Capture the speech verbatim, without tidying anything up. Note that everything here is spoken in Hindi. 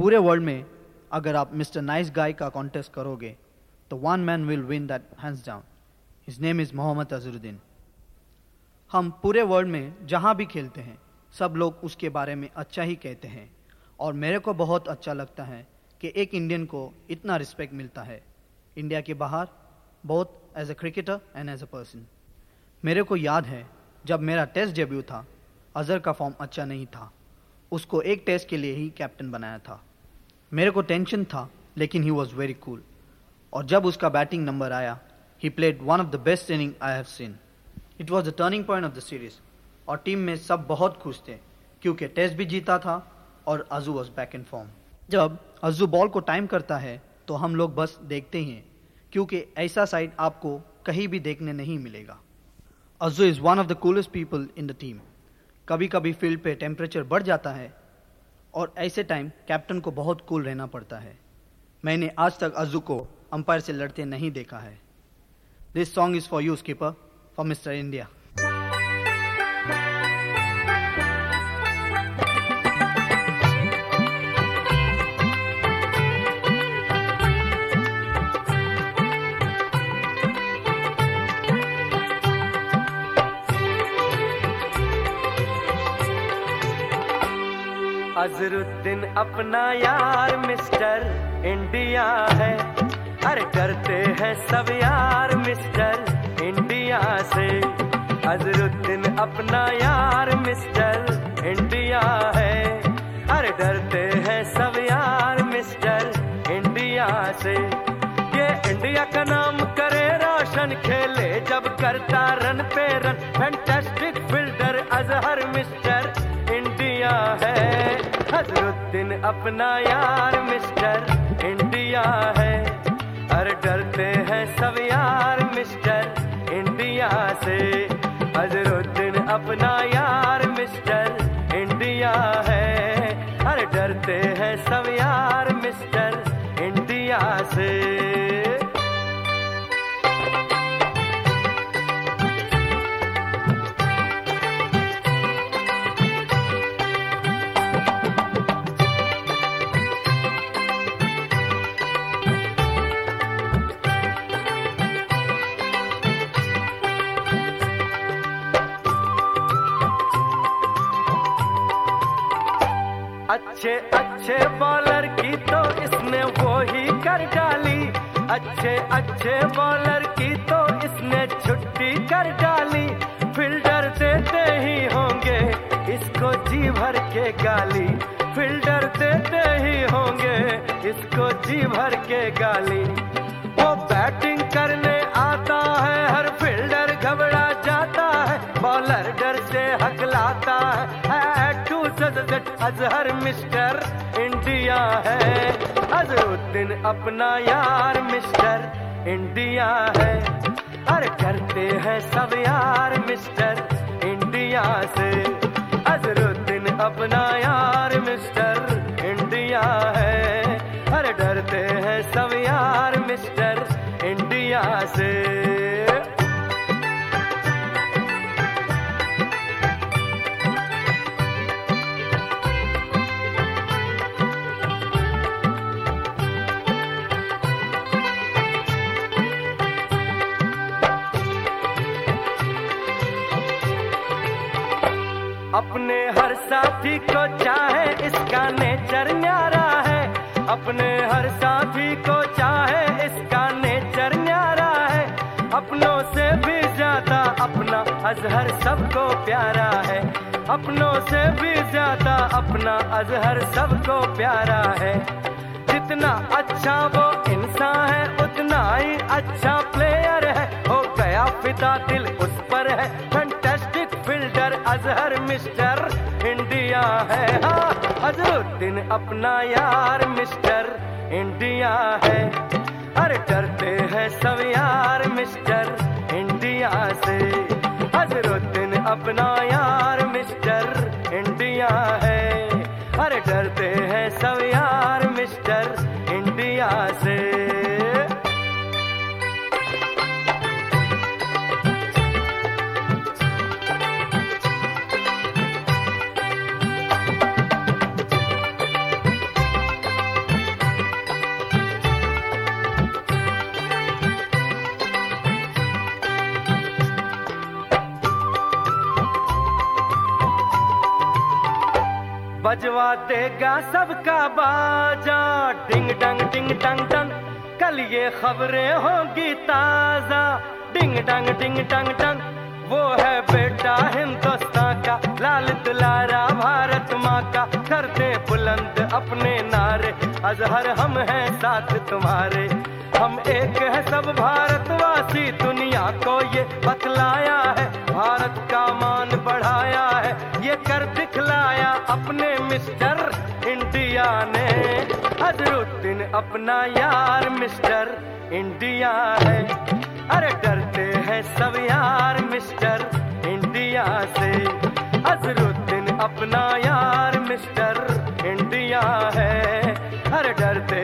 पूरे वर्ल्ड में अगर आप मिस्टर नाइस गाय का कॉन्टेस्ट करोगे तो one man will win that hands down. His name is Mohammad Azharuddin. हम पूरे वर्ल्ड में जहाँ भी खेलते हैं सब लोग उसके बारे में अच्छा ही कहते हैं और मेरे को बहुत अच्छा लगता है कि एक इंडियन को इतना रिस्पेक्ट मिलता है इंडिया के बाहर, both as a cricketer and as a person. मेरे को याद है जब मेरा टेस्ट डेब्यू था, अजहर का फॉर्म अच्छा नहीं था. उसको एक टेस्ट के लिए ही कैप्टन बनाया था. मेरे को टेंशन था लेकिन ही वॉज वेरी कूल. और जब उसका बैटिंग नंबर आया, he played one of the best inning I have seen. It was the turning point of the series और टीम में सब बहुत खुश थे क्योंकि टेस्ट भी जीता था और अजू वॉज बैक इन फॉर्म. जब अजू बॉल को टाइम करता है तो हम लोग बस देखते ही हैं क्योंकि ऐसा साइड आपको कहीं भी देखने नहीं मिलेगा. Aju is one of the coolest people in the team. कभी कभी फील्ड पे टेम्परेचर बढ़ जाता है और ऐसे टाइम कैप्टन को बहुत कूल रहना पड़ता है. मैंने आज तक अजू को अंपायर से लड़ते नहीं देखा है. This song is for you skipper, for mister India. Azharuddin अपना यार मिस्टर इंडिया है. अरे डरते हैं सब यार मिस्टर इंडिया से. अजहरुद्दीन अपना यार मिस्टर इंडिया है. अरे डरते हैं सब यार मिस्टर इंडिया से. ये इंडिया का नाम करे रोशन, खेले जब करता रन पे run. Fantastic fielder Azhar mister India है. अजहरुद्दीन अपना यार मिस्टर इंडिया है. अरे डरते हैं सब यार मिस्टर इंडिया से. अजहरुद्दीन अपना यार मिस्टर इंडिया है. अरे डरते हैं सब यार मिस्टर इंडिया से. अच्छे अच्छे बॉलर की तो इसने वो ही कर डाली. अच्छे अच्छे बॉलर की तो इसने छुट्टी कर डाली. फील्डर देते ही होंगे इसको जी भर के गाली. फील्डर देते ही होंगे इसको जी भर के गाली. वो बैटिंग करने आता है, हर फील्डर घबरा जाता है. बॉलर डर से हकलाता है. अजहर मिस्टर इंडिया है. अजहरुद्दीन अपना यार मिस्टर इंडिया है. अरे करते हैं सब यार मिस्टर इंडिया से. अजहरुद्दीन अपना यार मिस्टर इंडिया है. अरे डरते हैं सब यार मिस्टर इंडिया से. अपने हर साथी को चाहे इसका नेचर न्यारा है. अपने हर साथी को चाहे इसका नेचर न्यारा है. अपनों से भी ज्यादा अपना अजहर सबको प्यारा है. अपनों से भी ज्यादा अपना अजहर सबको प्यारा है. जितना अच्छा वो इंसान है उतना ही अच्छा प्लेयर है. हो गया फिदा दिल उस पर है. Fantastic fielder Azhar mister India है. हाँ, अजहरुद्दीन अपना यार मिस्टर इंडिया है. अरे डरते हैं सब यार मिस्टर इंडिया से. अजहरुद्दीन अपना यार मिस्टर इंडिया है. अरे डरते हैं सब यार मिस्टर इंडिया से. बजवा देगा सबका बाजा, डिंग डंग डिंग डंग डंग, कल ये खबरें होंगी ताजा, डिंग डंग डिंग डंग डंग। वो है बेटा हिंदुस्तान का, लाल दुलारा भारत माँ का, करते बुलंद अपने नारे, अजहर हम हैं साथ तुम्हारे। हम एक है सब भारतवासी, दुनिया को ये बतलाया है, भारत का मान बढ़ाया है, ये कर दिखलाया अपने मिस्टर इंडिया ने। अजहरुद्दीन अपना यार मिस्टर इंडिया है, अरे डरते हैं सब यार मिस्टर इंडिया से। अजहरुद्दीन अपना यार मिस्टर इंडिया है, अरे डरते